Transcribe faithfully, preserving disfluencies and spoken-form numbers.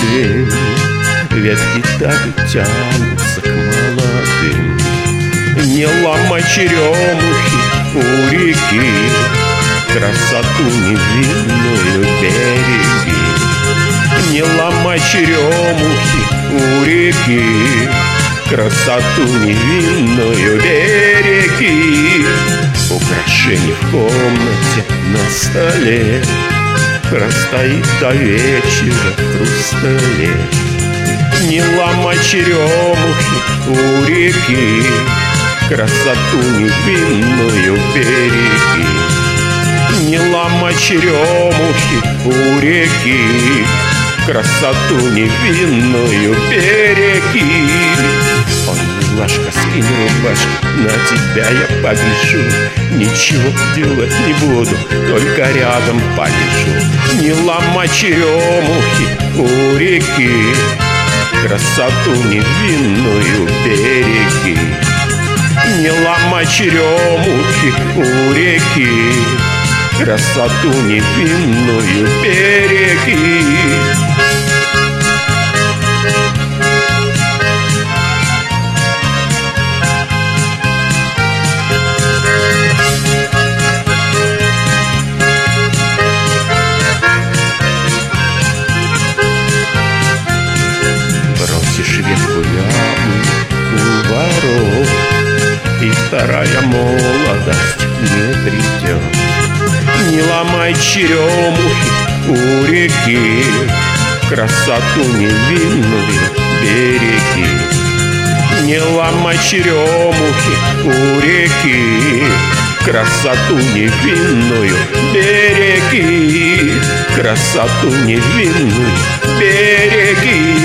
звень, ветки так и тянутся к молодым. Не ломай черемухи у реки, красоту невинную береги. Не ломай черемухи у реки, красоту невинную береги. Украшений в комнате на столе простоит до вечера в хрустале. Не ломай черемухи у реки, красоту невинную береги. Не ломай черемухи у реки, красоту невинную береги. Ой, милашка, скинь рубашку, на тебя я повешу. Ничего делать не буду, только рядом полежу. Не ломай черемухи у реки, красоту невинную береги. Не ломай черемухи у реки, красоту невинную береги. Бросишь ветку ямы у ворот, и вторая молодость не придет. Не ломай черемухи у реки, красоту невинную береги. Не ломай черемухи у реки, красоту невинную береги. Красоту невинную береги.